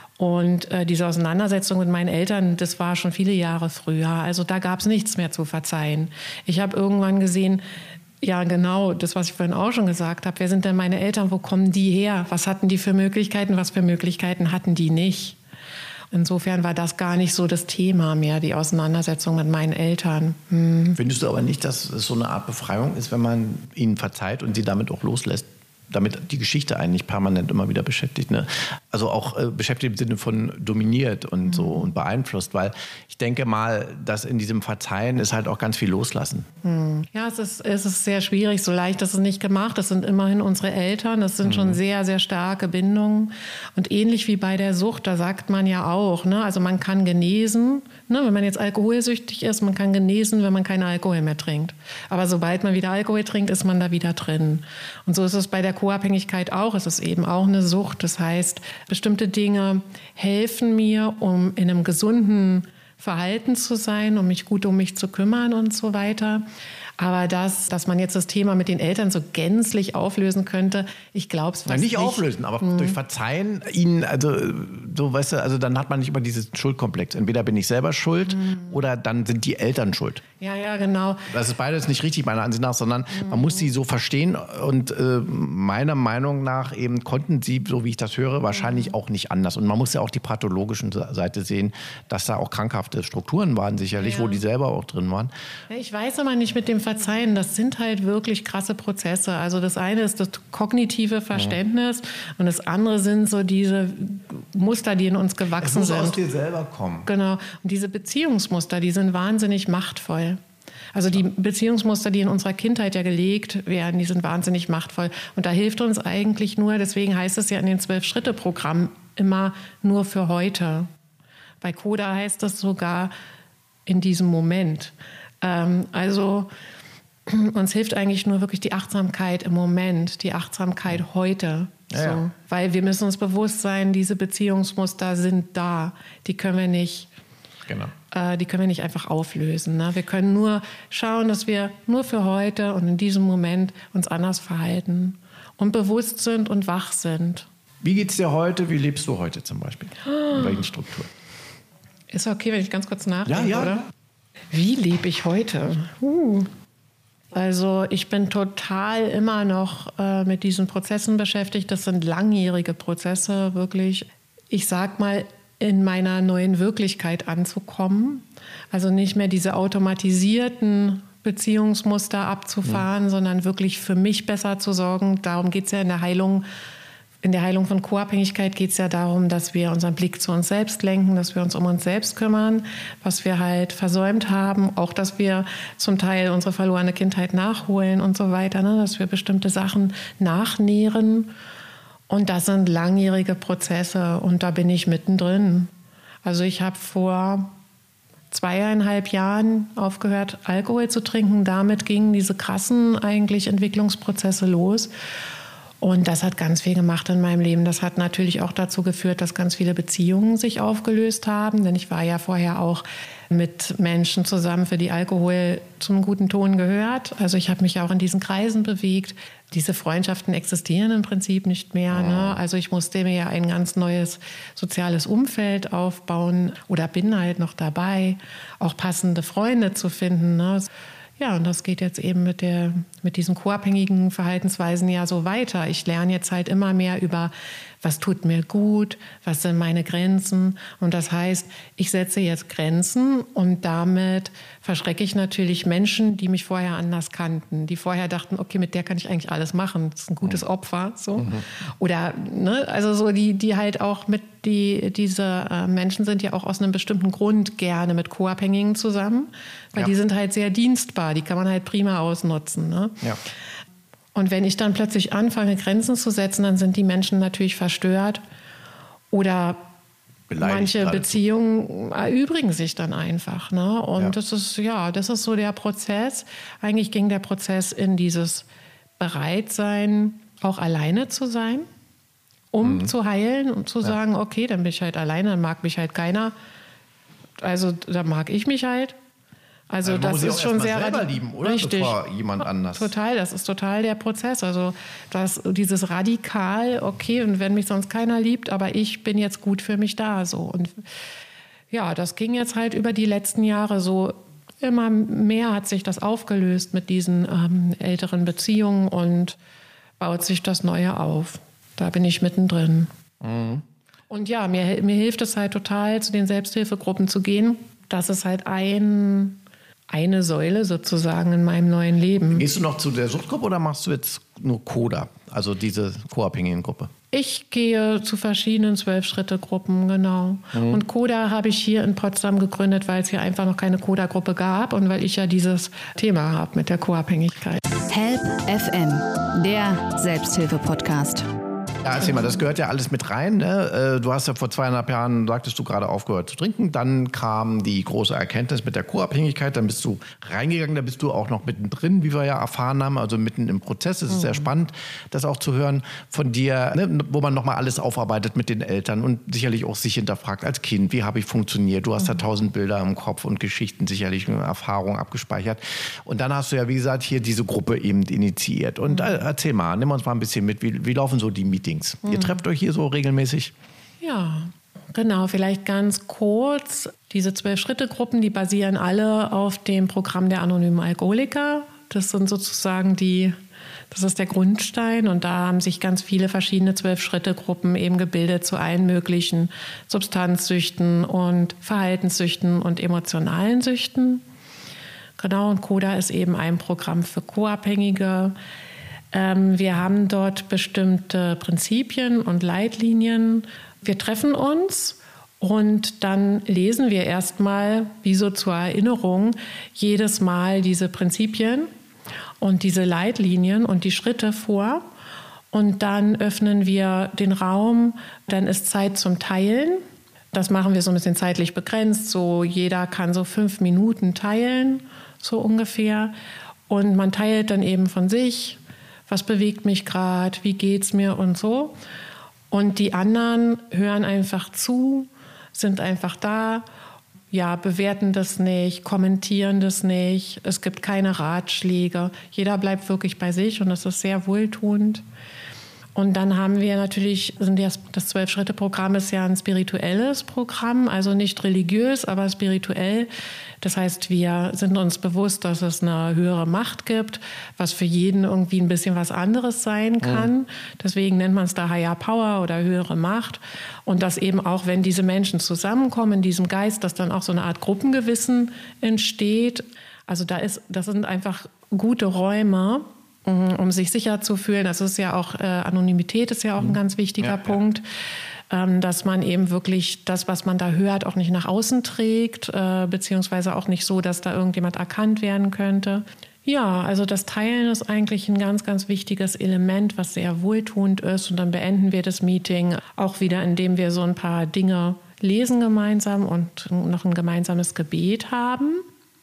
Und diese Auseinandersetzung mit meinen Eltern, das war schon viele Jahre früher. Also da gab's nichts mehr zu verzeihen. Ich habe irgendwann gesehen, ja genau, das, was ich vorhin auch schon gesagt habe, wer sind denn meine Eltern? Wo kommen die her? Was hatten die für Möglichkeiten? Was für Möglichkeiten hatten die nicht? Insofern war das gar nicht so das Thema mehr, die Auseinandersetzung mit meinen Eltern. Findest du aber nicht, dass es so eine Art Befreiung ist, wenn man ihnen verzeiht und sie damit auch loslässt? Damit die Geschichte einen nicht permanent immer wieder beschäftigt. Ne? Also auch beschäftigt im Sinne von dominiert und so und beeinflusst. Weil ich denke mal, dass in diesem Verzeihen ist halt auch ganz viel Loslassen. Ja, es ist sehr schwierig. So leicht ist es nicht gemacht. Das sind immerhin unsere Eltern. Das sind schon sehr, sehr starke Bindungen. Und ähnlich wie bei der Sucht, da sagt man ja auch, ne? Also man kann genesen, ne? Wenn man jetzt alkoholsüchtig ist, man kann genesen, wenn man keinen Alkohol mehr trinkt. Aber sobald man wieder Alkohol trinkt, ist man da wieder drin. Und so ist es bei der Co-Abhängigkeit auch. Es ist eben auch eine Sucht. Das heißt, bestimmte Dinge helfen mir, um in einem gesunden Verhalten zu sein, um mich gut um mich zu kümmern und so weiter. Aber dass man jetzt das Thema mit den Eltern so gänzlich auflösen könnte, ich glaube es fast nicht. Nicht auflösen, aber durch Verzeihen ihnen, also so, weißt du, also dann hat man nicht immer dieses Schuldkomplex. Entweder bin ich selber schuld oder dann sind die Eltern schuld. Ja, genau. Das ist beides nicht richtig, meiner Ansicht nach, sondern man muss sie so verstehen und meiner Meinung nach eben konnten sie, so wie ich das höre, wahrscheinlich auch nicht anders. Und man muss ja auch die pathologischen Seite sehen, dass da auch krankhafte Strukturen waren sicherlich, wo die selber auch drin waren. Ja, ich weiß aber nicht mit dem Verzeihen, das sind halt wirklich krasse Prozesse. Also das eine ist das kognitive Verständnis und das andere sind so diese Muster, die in uns gewachsen sind. Es muss aus dir selber kommen. Genau. Und diese Beziehungsmuster, die sind wahnsinnig machtvoll. Also die Beziehungsmuster, die in unserer Kindheit ja gelegt werden, die sind wahnsinnig machtvoll. Und da hilft uns eigentlich nur, deswegen heißt es ja in den 12-Schritte-Programm immer nur für heute. Bei Koda heißt das sogar in diesem Moment. Also uns hilft eigentlich nur wirklich die Achtsamkeit im Moment, die Achtsamkeit heute. So. Ja. Weil wir müssen uns bewusst sein, diese Beziehungsmuster sind da. Die können wir nicht, die können wir nicht einfach auflösen. Ne? Wir können nur schauen, dass wir nur für heute und in diesem Moment uns anders verhalten und bewusst sind und wach sind. Wie geht's dir heute? Wie lebst du heute zum Beispiel? In welchen Strukturen? Ist okay, wenn ich ganz kurz nachdenke, ja. oder? Wie lebe ich heute? Also ich bin total immer noch mit diesen Prozessen beschäftigt. Das sind langjährige Prozesse, wirklich. Ich sag mal, in meiner neuen Wirklichkeit anzukommen. Also nicht mehr diese automatisierten Beziehungsmuster abzufahren, sondern wirklich für mich besser zu sorgen. Darum geht es ja in der Heilung. In der Heilung von Co-Abhängigkeit geht es ja darum, dass wir unseren Blick zu uns selbst lenken, dass wir uns um uns selbst kümmern, was wir halt versäumt haben, auch dass wir zum Teil unsere verlorene Kindheit nachholen und so weiter, ne? Dass wir bestimmte Sachen nachnähren. Und das sind langjährige Prozesse und da bin ich mittendrin. Also ich habe vor 2,5 Jahren aufgehört, Alkohol zu trinken. Damit gingen diese krassen eigentlich Entwicklungsprozesse los. Und das hat ganz viel gemacht in meinem Leben. Das hat natürlich auch dazu geführt, dass ganz viele Beziehungen sich aufgelöst haben. Denn ich war ja vorher auch mit Menschen zusammen, für die Alkohol zum guten Ton gehört. Also ich habe mich auch in diesen Kreisen bewegt. Diese Freundschaften existieren im Prinzip nicht mehr. Ne? Also ich musste mir ja ein ganz neues soziales Umfeld aufbauen oder bin halt noch dabei, auch passende Freunde zu finden. Ne? Ja, und das geht jetzt eben mit diesen co-abhängigen Verhaltensweisen ja so weiter. Ich lerne jetzt halt immer mehr über, was tut mir gut, was sind meine Grenzen. Und das heißt, ich setze jetzt Grenzen und damit verschrecke ich natürlich Menschen, die mich vorher anders kannten, die vorher dachten, okay, mit der kann ich eigentlich alles machen, das ist ein gutes Opfer. So. Oder, ne, also so die halt auch diese Menschen sind ja auch aus einem bestimmten Grund gerne mit Co-Abhängigen zusammen, weil die sind halt sehr dienstbar, die kann man halt prima ausnutzen. Ne? Ja. Und wenn ich dann plötzlich anfange, Grenzen zu setzen, dann sind die Menschen natürlich verstört oder manche Beziehungen erübrigen sich dann einfach. Ne? Und das ist so der Prozess. Eigentlich ging der Prozess in dieses Bereitsein, auch alleine zu sein, um zu heilen und zu sagen, okay, dann bin ich halt alleine, dann mag mich halt keiner. Also dann mag ich mich halt. Also das ist schon sehr selber lieben, oder? Richtig. Bevor jemand anders. Total, das ist total der Prozess. Also dieses radikal, okay, und wenn mich sonst keiner liebt, aber ich bin jetzt gut für mich da. So. Und ja, das ging jetzt halt über die letzten Jahre so. Immer mehr hat sich das aufgelöst mit diesen älteren Beziehungen und baut sich das Neue auf. Da bin ich mittendrin. Mhm. Und ja, mir hilft es halt total, zu den Selbsthilfegruppen zu gehen. Das ist halt eine Säule sozusagen in meinem neuen Leben. Gehst du noch zu der Suchtgruppe oder machst du jetzt nur CODA, also diese co-abhängigen Gruppe? Ich gehe zu verschiedenen 12-Schritte-Gruppen, genau. Und CODA habe ich hier in Potsdam gegründet, weil es hier einfach noch keine CODA-Gruppe gab und weil ich ja dieses Thema habe mit der Co-Abhängigkeit. Help FM, der Selbsthilfe-Podcast. Ja, erzähl mal, das gehört ja alles mit rein. Ne? Du hast ja vor 2,5 Jahren, sagtest du, gerade aufgehört zu trinken. Dann kam die große Erkenntnis mit der Co-Abhängigkeit. Dann bist du reingegangen, da bist du auch noch mittendrin, wie wir ja erfahren haben, also mitten im Prozess. Es ist sehr spannend, das auch zu hören von dir, ne? Wo man nochmal alles aufarbeitet mit den Eltern und sicherlich auch sich hinterfragt als Kind, wie habe ich funktioniert? Du hast da 1000 Bilder im Kopf und Geschichten, sicherlich Erfahrungen abgespeichert. Und dann hast du ja, wie gesagt, hier diese Gruppe eben initiiert. Und erzähl mal, nimm uns mal ein bisschen mit, wie laufen so die Meetings? Ihr trefft euch hier so regelmäßig? Ja, genau. Vielleicht ganz kurz. Diese 12-Schritte-Gruppen, die basieren alle auf dem Programm der anonymen Alkoholiker. Das sind sozusagen das ist der Grundstein. Und da haben sich ganz viele verschiedene 12-Schritte-Gruppen eben gebildet zu allen möglichen Substanzsüchten und Verhaltenssüchten und emotionalen Süchten. Genau, und CODA ist eben ein Programm für Co-Abhängige. Wir haben dort bestimmte Prinzipien und Leitlinien. Wir treffen uns und dann lesen wir erstmal, wie so zur Erinnerung, jedes Mal diese Prinzipien und diese Leitlinien und die Schritte vor. Und dann öffnen wir den Raum, dann ist Zeit zum Teilen. Das machen wir so ein bisschen zeitlich begrenzt. So jeder kann so 5 Minuten teilen, so ungefähr. Und man teilt dann eben von sich, was bewegt mich gerade, wie geht's mir und so. Und die anderen hören einfach zu, sind einfach da, ja, bewerten das nicht, kommentieren das nicht. Es gibt keine Ratschläge. Jeder bleibt wirklich bei sich und das ist sehr wohltuend. Und dann haben wir natürlich, das 12-Schritte-Programm ist ja ein spirituelles Programm, also nicht religiös, aber spirituell. Das heißt, wir sind uns bewusst, dass es eine höhere Macht gibt, was für jeden irgendwie ein bisschen was anderes sein kann. Deswegen nennt man es da Higher Power oder höhere Macht. Und dass eben auch, wenn diese Menschen zusammenkommen in diesem Geist, dass dann auch so eine Art Gruppengewissen entsteht. Also das sind einfach gute Räume, um sich sicher zu fühlen. Das ist ja auch, Anonymität ist ja auch ein ganz wichtiger Punkt, dass man eben wirklich das, was man da hört, auch nicht nach außen trägt, beziehungsweise auch nicht so, dass da irgendjemand erkannt werden könnte. Ja, also das Teilen ist eigentlich ein ganz, ganz wichtiges Element, was sehr wohltuend ist. Und dann beenden wir das Meeting auch wieder, indem wir so ein paar Dinge lesen gemeinsam und noch ein gemeinsames Gebet haben.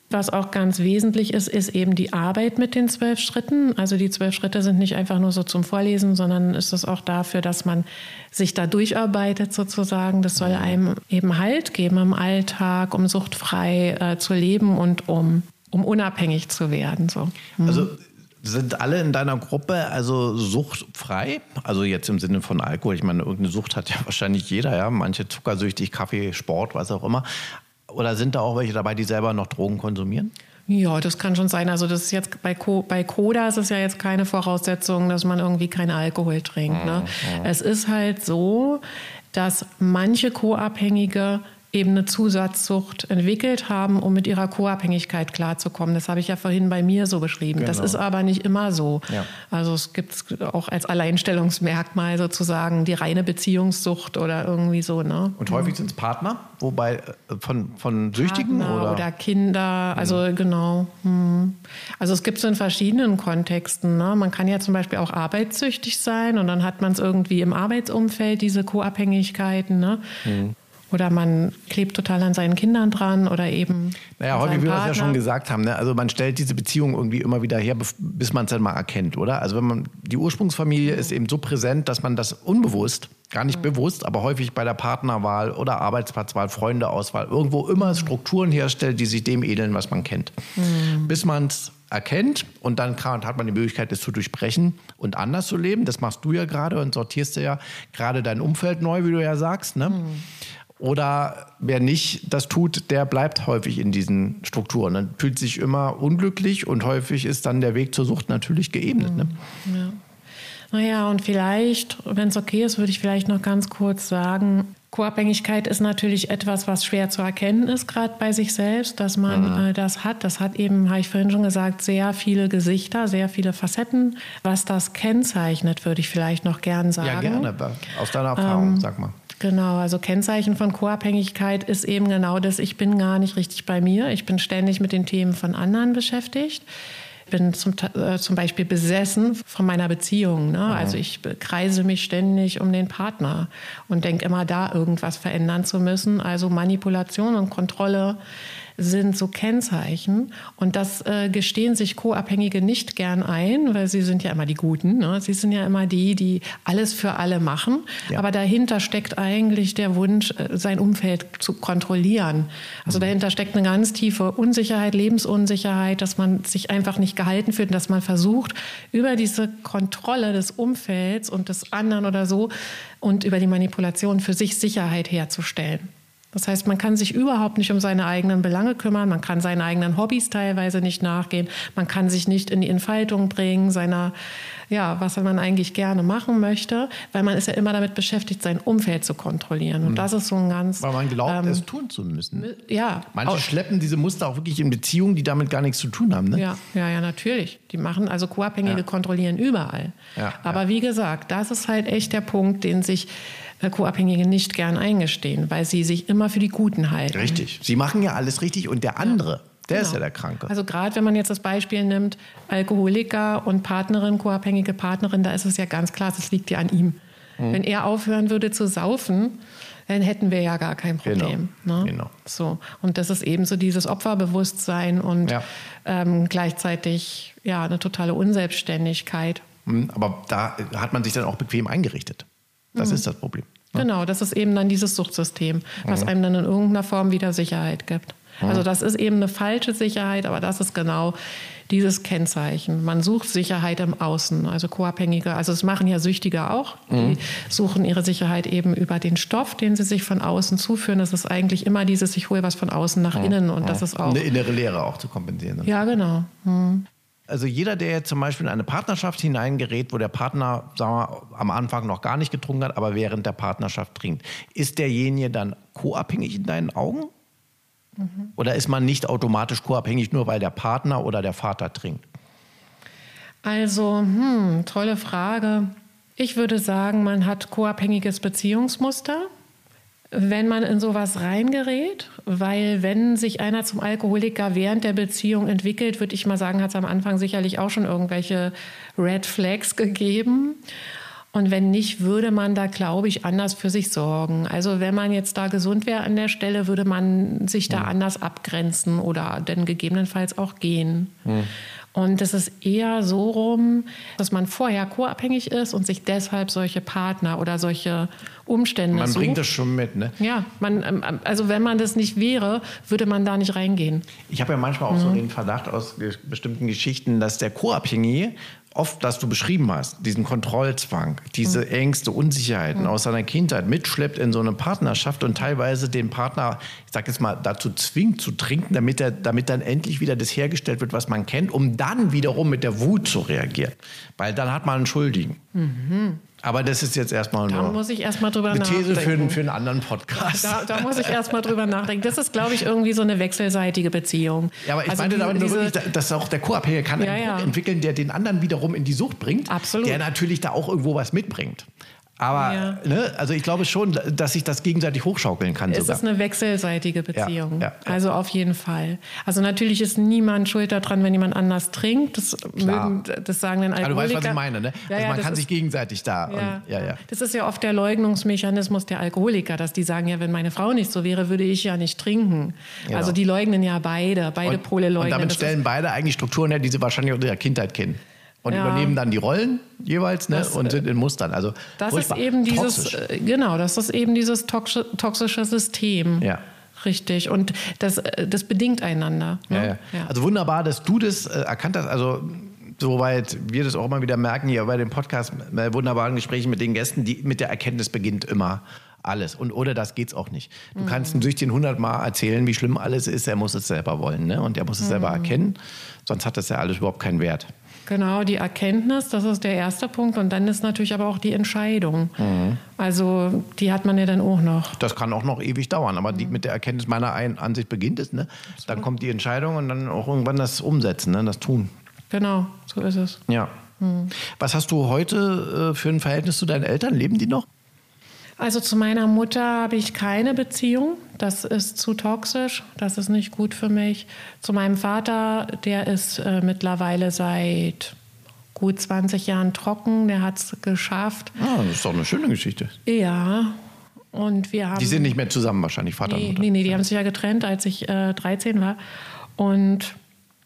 Was auch ganz wesentlich ist, ist eben die Arbeit mit den 12 Schritten. Also die 12 Schritte sind nicht einfach nur so zum Vorlesen, sondern ist es auch dafür, dass man sich da durcharbeitet sozusagen. Das soll einem eben Halt geben im Alltag, um suchtfrei zu leben und um unabhängig zu werden. So. Also sind alle in deiner Gruppe also suchtfrei? Also jetzt im Sinne von Alkohol. Ich meine, irgendeine Sucht hat ja wahrscheinlich jeder, ja. Manche zuckersüchtig, Kaffee, Sport, was auch immer. Oder sind da auch welche dabei, die selber noch Drogen konsumieren? Ja, das kann schon sein. Also das ist jetzt bei Coda ist es ja jetzt keine Voraussetzung, dass man irgendwie keinen Alkohol trinkt. Ne? Es ist halt so, dass manche Co-Abhängige eben eine Zusatzsucht entwickelt haben, um mit ihrer Co-Abhängigkeit klarzukommen. Das habe ich ja vorhin bei mir so beschrieben. Genau. Das ist aber nicht immer so. Ja. Also es gibt auch als Alleinstellungsmerkmal sozusagen die reine Beziehungssucht oder irgendwie so. Ne? Und häufig sind es Partner, wobei von Süchtigen oder Kinder, also genau. Also es gibt es in verschiedenen Kontexten. Ne? Man kann ja zum Beispiel auch arbeitssüchtig sein und dann hat man es irgendwie im Arbeitsumfeld, diese Co-Abhängigkeiten. Ne? Oder man klebt total an seinen Kindern dran oder eben. Naja, häufig, wie wir es ja schon gesagt haben, ne? Also man stellt diese Beziehung irgendwie immer wieder her, bis man es dann mal erkennt, oder? Also wenn man die Ursprungsfamilie ist eben so präsent, dass man das unbewusst, gar nicht bewusst, aber häufig bei der Partnerwahl oder Arbeitsplatzwahl, Freundeauswahl, irgendwo immer Strukturen herstellt, die sich dem ähneln, was man kennt. Bis man es erkennt und dann hat man die Möglichkeit, es zu durchbrechen und anders zu leben. Das machst du ja gerade und sortierst ja gerade dein Umfeld neu, wie du ja sagst, ne? Oder wer nicht das tut, der bleibt häufig in diesen Strukturen. Dann fühlt sich immer unglücklich und häufig ist dann der Weg zur Sucht natürlich geebnet. Ne? Ja. Naja, und vielleicht, wenn es okay ist, würde ich vielleicht noch ganz kurz sagen, Co-Abhängigkeit ist natürlich etwas, was schwer zu erkennen ist, gerade bei sich selbst, dass man das hat. Das hat eben, habe ich vorhin schon gesagt, sehr viele Gesichter, sehr viele Facetten. Was das kennzeichnet, würde ich vielleicht noch gern sagen. Ja, gerne. Aus deiner Erfahrung, sag mal. Genau, also Kennzeichen von Co-Abhängigkeit ist eben genau das, ich bin gar nicht richtig bei mir, ich bin ständig mit den Themen von anderen beschäftigt. Ich bin zum Beispiel besessen von meiner Beziehung. Ne? Also ich kreise mich ständig um den Partner und denke immer, da irgendwas verändern zu müssen. Also Manipulation und Kontrolle sind so Kennzeichen. Und das gestehen sich Co-Abhängige nicht gern ein, weil sie sind ja immer die Guten. Ne? Sie sind ja immer die alles für alle machen. Ja. Aber dahinter steckt eigentlich der Wunsch, sein Umfeld zu kontrollieren. Also dahinter steckt eine ganz tiefe Unsicherheit, Lebensunsicherheit, dass man sich einfach nicht gehalten fühlt, dass man versucht, über diese Kontrolle des Umfelds und des anderen oder so und über die Manipulation für sich Sicherheit herzustellen. Das heißt, man kann sich überhaupt nicht um seine eigenen Belange kümmern, man kann seinen eigenen Hobbys teilweise nicht nachgehen, man kann sich nicht in die Entfaltung bringen, was man eigentlich gerne machen möchte, weil man ist ja immer damit beschäftigt, sein Umfeld zu kontrollieren. Und das ist so ein ganz... Weil man glaubt, es tun zu müssen. Ja. Manche schleppen diese Muster auch wirklich in Beziehungen, die damit gar nichts zu tun haben. Ne? Ja, natürlich. Die machen, also Co-Abhängige kontrollieren überall. Ja, aber wie gesagt, das ist halt echt der Punkt, den sich Co-Abhängige nicht gern eingestehen, weil sie sich immer für die Guten halten. Richtig. Sie machen ja alles richtig und der andere, der ist ja der Kranke. Also gerade wenn man jetzt das Beispiel nimmt, Alkoholiker und Partnerin, co-abhängige Partnerin, da ist es ja ganz klar, das liegt ja an ihm. Wenn er aufhören würde zu saufen, dann hätten wir ja gar kein Problem. Genau. So. Und das ist eben so dieses Opferbewusstsein und gleichzeitig eine totale Unselbstständigkeit. Aber da hat man sich dann auch bequem eingerichtet. Das ist das Problem. Ne? Genau, das ist eben dann dieses Suchtsystem, was einem dann in irgendeiner Form wieder Sicherheit gibt. Also das ist eben eine falsche Sicherheit, aber das ist genau dieses Kennzeichen. Man sucht Sicherheit im Außen, also Co-Abhängige, also das machen ja Süchtige auch. Die suchen ihre Sicherheit eben über den Stoff, den sie sich von außen zuführen. Das ist eigentlich immer dieses, ich hole was von außen nach innen und das ist auch... Eine innere Leere auch zu kompensieren. Ne? Ja, genau. Also jeder, der jetzt zum Beispiel in eine Partnerschaft hineingerät, wo der Partner, sagen wir, am Anfang noch gar nicht getrunken hat, aber während der Partnerschaft trinkt, ist derjenige dann co-abhängig in deinen Augen? Oder ist man nicht automatisch co-abhängig, nur weil der Partner oder der Vater trinkt? Also, tolle Frage. Ich würde sagen, man hat co-abhängiges Beziehungsmuster, wenn man in sowas reingerät, weil wenn sich einer zum Alkoholiker während der Beziehung entwickelt, würde ich mal sagen, hat es am Anfang sicherlich auch schon irgendwelche Red Flags gegeben. Und wenn nicht, würde man da, glaube ich, anders für sich sorgen. Also wenn man jetzt da gesund wäre an der Stelle, würde man sich da anders abgrenzen oder dann gegebenenfalls auch gehen. Und es ist eher so rum, dass man vorher co-abhängig ist und sich deshalb solche Partner oder solche Umstände Man sucht. bringt das schon mit, ne? Ja, also wenn man das nicht wäre, würde man da nicht reingehen. Ich habe ja manchmal auch so den Verdacht aus bestimmten Geschichten, dass der Co-Abhängige oft, das du beschrieben hast, diesen Kontrollzwang, diese Ängste, Unsicherheiten aus seiner Kindheit mitschleppt in so eine Partnerschaft und teilweise den Partner, ich sag jetzt mal, dazu zwingt zu trinken, damit dann endlich wieder das hergestellt wird, was man kennt, um dann wiederum mit der Wut zu reagieren. Weil dann hat man einen Schuldigen. Aber das ist jetzt erstmal Da muss ich erstmal drüber eine These nachdenken. für einen anderen Podcast. Da muss ich erstmal drüber nachdenken. Das ist, glaube ich, irgendwie so eine wechselseitige Beziehung. Ja, aber ich meine damit nur wirklich, dass auch der Co-Abhängige kann einen Druck entwickeln, der den anderen wiederum in die Sucht bringt. Absolut. Der natürlich da auch irgendwo was mitbringt. Aber ne, also ich glaube schon, dass sich das gegenseitig hochschaukeln kann. Es sogar. ist eine wechselseitige Beziehung. Ja. Also auf jeden Fall. Also natürlich ist niemand schuld daran, wenn jemand anders trinkt. Das sagen dann Alkoholiker. Du weißt, was ich meine, ne? Also man kann sich gegenseitig da. Ja. Und, Das ist ja oft der Leugnungsmechanismus der Alkoholiker, dass die sagen, ja, wenn meine Frau nicht so wäre, würde ich ja nicht trinken. Genau. Also die leugnen ja beide Pole leugnen. Und damit stellen beide eigentlich Strukturen her, die sie wahrscheinlich aus ihrer Kindheit kennen. Und übernehmen dann die Rollen jeweils, ne? Und sind in Mustern. Also das ist eben das ist eben dieses toxische System. Ja. Richtig. Und das bedingt einander. Ne? Ja. Also wunderbar, dass du das erkannt hast. Also soweit wir das auch immer wieder merken hier bei den Podcast, wunderbaren Gesprächen mit den Gästen, die mit der Erkenntnis beginnt immer alles. Und ohne das geht's auch nicht. Du kannst einem Süchtigen 100-mal erzählen, wie schlimm alles ist. Er muss es selber wollen, ne? Und er muss es selber erkennen. Sonst hat das ja alles überhaupt keinen Wert. Genau, die Erkenntnis, das ist der erste Punkt. Und dann ist natürlich aber auch die Entscheidung. Also die hat man ja dann auch noch. Das kann auch noch ewig dauern. Aber mit der Erkenntnis meiner Ansicht beginnt es. Ne? Dann kommt die Entscheidung und dann auch irgendwann das Umsetzen, ne? Das Tun. Genau, so ist es. Ja. Was hast du heute für ein Verhältnis zu deinen Eltern? Leben die noch? Also zu meiner Mutter habe ich keine Beziehung. Das ist zu toxisch. Das ist nicht gut für mich. Zu meinem Vater, der ist mittlerweile seit gut 20 Jahren trocken. Der hat es geschafft. Ah, das ist doch eine schöne Geschichte. Ja. Und wir haben... Die sind nicht mehr zusammen wahrscheinlich, Vater und Mutter? Nee, die haben sich ja getrennt, als ich 13 war. Und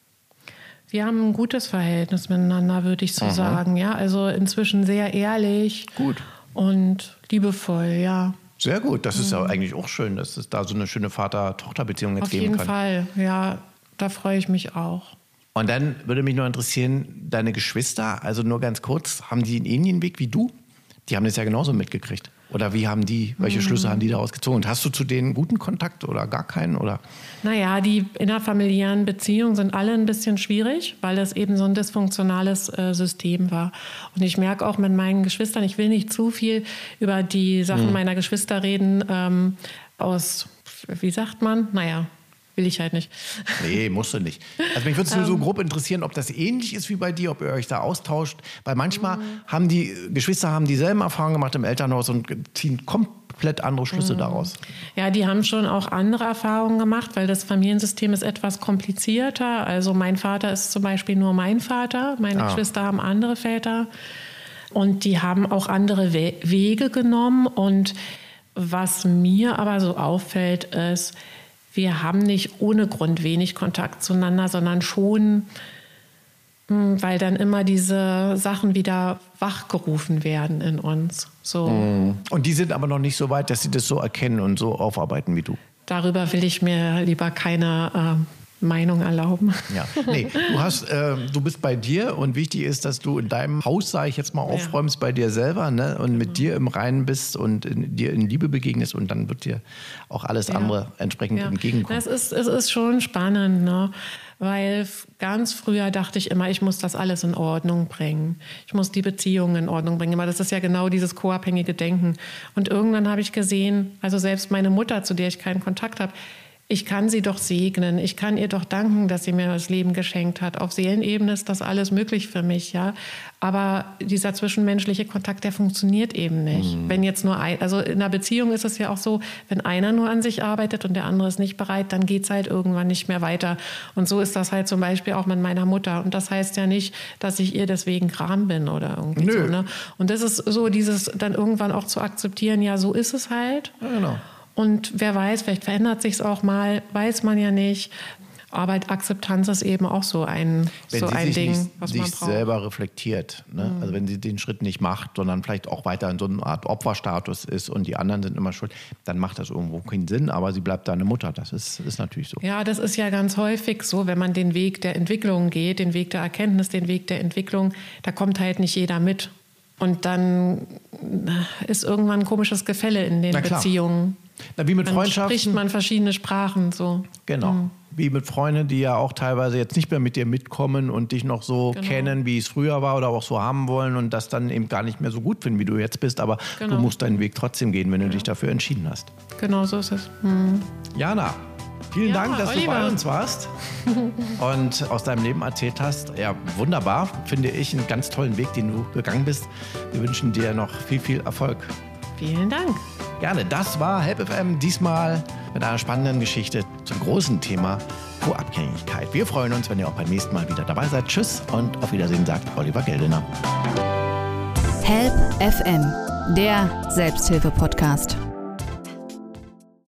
wir haben ein gutes Verhältnis miteinander, würde ich so sagen. Ja, also inzwischen sehr ehrlich. Gut. Und liebevoll, ja. Sehr gut. Das ist ja eigentlich auch schön, dass es da so eine schöne Vater-Tochter-Beziehung jetzt geben kann. Auf jeden Fall, ja. Da freue ich mich auch. Und dann würde mich noch interessieren, deine Geschwister, also nur ganz kurz, haben die einen ähnlichen Weg wie du? Die haben das ja genauso mitgekriegt. Oder welche Schlüsse haben die daraus gezogen? Und hast du zu denen guten Kontakt oder gar keinen? Oder? Naja, die innerfamiliären Beziehungen sind alle ein bisschen schwierig, weil das eben so ein dysfunktionales System war. Und ich merke auch mit meinen Geschwistern, ich will nicht zu viel über die Sachen meiner Geschwister reden, wie sagt man? Naja, will ich halt nicht. Nee, musst du nicht. Also mich würde es nur so grob interessieren, ob das ähnlich ist wie bei dir, ob ihr euch da austauscht. Weil manchmal haben die Geschwister dieselben Erfahrungen gemacht im Elternhaus und ziehen komplett andere Schlüsse daraus. Ja, die haben schon auch andere Erfahrungen gemacht, weil das Familiensystem ist etwas komplizierter. Also mein Vater ist zum Beispiel nur mein Vater. Meine Geschwister haben andere Väter. Und die haben auch andere Wege genommen. Und was mir aber so auffällt, ist, wir haben nicht ohne Grund wenig Kontakt zueinander, sondern schon, weil dann immer diese Sachen wieder wachgerufen werden in uns. So. Und die sind aber noch nicht so weit, dass sie das so erkennen und so aufarbeiten wie du. Darüber will ich mir lieber keine Meinung erlauben. Ja, nee, du bist bei dir und wichtig ist, dass du in deinem Haus, sage ich jetzt mal, aufräumst bei dir selber, ne, und mit dir im Reinen bist und dir in Liebe begegnest und dann wird dir auch alles andere entsprechend entgegenkommen. Es ist schon spannend, ne? Weil ganz früher dachte ich immer, ich muss das alles in Ordnung bringen. Ich muss die Beziehungen in Ordnung bringen. Aber das ist ja genau dieses co-abhängige Denken. Und irgendwann habe ich gesehen, also selbst meine Mutter, zu der ich keinen Kontakt habe, ich kann sie doch segnen, ich kann ihr doch danken, dass sie mir das Leben geschenkt hat. Auf Seelenebene ist das alles möglich für mich, ja. Aber dieser zwischenmenschliche Kontakt, der funktioniert eben nicht. Wenn jetzt nur also in einer Beziehung ist es ja auch so, wenn einer nur an sich arbeitet und der andere ist nicht bereit, dann geht es halt irgendwann nicht mehr weiter. Und so ist das halt zum Beispiel auch mit meiner Mutter. Und das heißt ja nicht, dass ich ihr deswegen gram bin oder irgendwie so. Ne? Und das ist so dieses dann irgendwann auch zu akzeptieren, ja, so ist es halt. Ja, genau. Und wer weiß, vielleicht verändert sich es auch mal, weiß man ja nicht. Aber Akzeptanz ist eben auch so ein Ding, was man braucht. Sich selber reflektiert. Ne? Also wenn sie den Schritt nicht macht, sondern vielleicht auch weiter in so einer Art Opferstatus ist und die anderen sind immer schuld, dann macht das irgendwo keinen Sinn, aber sie bleibt da eine Mutter. Das ist natürlich so. Ja, das ist ja ganz häufig so, wenn man den Weg der Entwicklung geht, den Weg der Erkenntnis, den Weg der Entwicklung, da kommt halt nicht jeder mit. Und dann ist irgendwann ein komisches Gefälle in den Beziehungen. Na, wie mit dann Freundschaften. Spricht man verschiedene Sprachen so. Genau. Wie mit Freunden, die ja auch teilweise jetzt nicht mehr mit dir mitkommen und dich noch so kennen, wie es früher war oder auch so haben wollen und das dann eben gar nicht mehr so gut finden, wie du jetzt bist. Aber du musst deinen Weg trotzdem gehen, wenn du dich dafür entschieden hast. Genau, so ist es. Jana, vielen Dank, dass Oliver. du bei uns warst und aus deinem Leben erzählt hast. Ja, wunderbar, finde ich, einen ganz tollen Weg, den du gegangen bist. Wir wünschen dir noch viel, viel Erfolg. Vielen Dank. Gerne, das war Help FM, diesmal mit einer spannenden Geschichte zum großen Thema Co-Abhängigkeit. Wir freuen uns, wenn ihr auch beim nächsten Mal wieder dabei seid. Tschüss und auf Wiedersehen, sagt Oliver Geldener. Help FM, der Selbsthilfe-Podcast.